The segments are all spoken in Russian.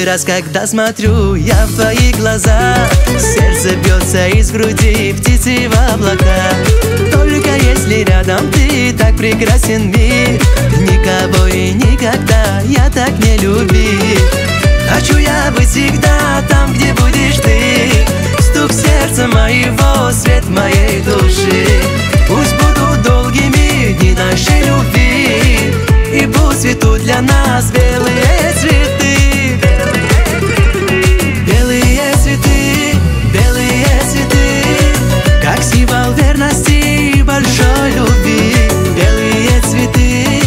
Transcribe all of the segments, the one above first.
Каждый раз, когда смотрю я в твои глаза, сердце бьется из груди птицей в облака. Только если рядом ты, так прекрасен мир. Никого и никогда я так не любил. Хочу я быть всегда там, где будешь ты. Стук сердца моего, свет моей души. Пусть будут долгими дни нашей любви, и пусть цветут для нас белые цветы. Белые цветы, белые цветы, как символ верности и большой любви. Белые цветы,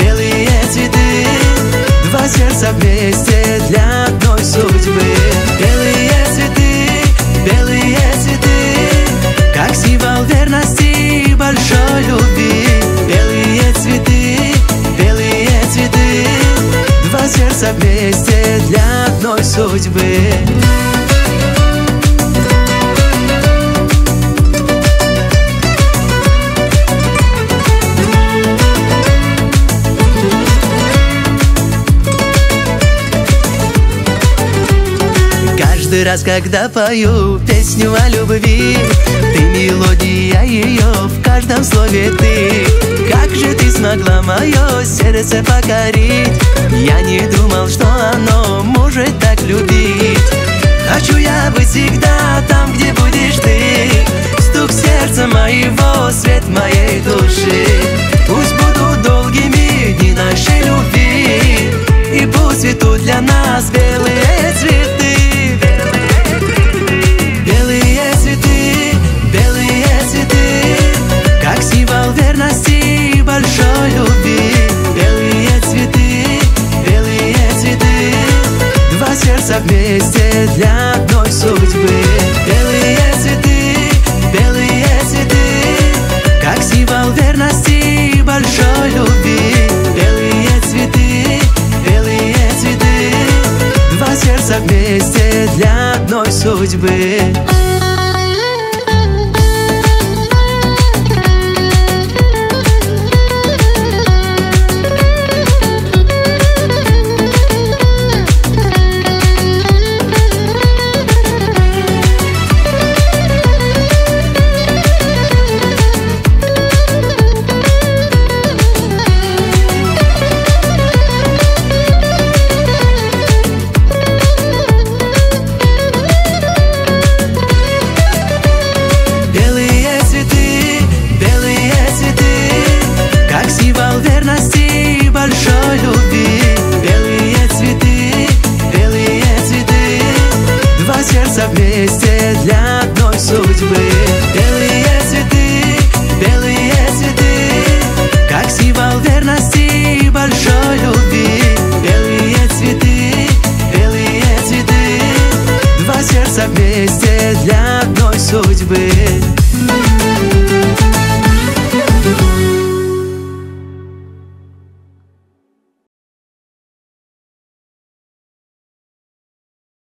два сердца вместе для одной судьбы. Белые цветы, как символ верности и большой любви. Белые цветы, два сердца вместе для одной судьбы. Каждый раз, когда пою песню о любви, ты мелодия ее, в каждом слове ты. Как же ты смогла мое сердце покорить? Я не думал, что оно может так любить. Хочу я быть всегда там, где будешь ты. Стук сердца моего, свет моей души. Пусть будут долгими дни нашей любви, и пусть цветут для нас белые цветы. Как символ верности и большой любви. Белые цветы, два сердца вместе для одной судьбы. Белые цветы, как символ верности и большой любви. Белые цветы, два сердца вместе для одной судьбы.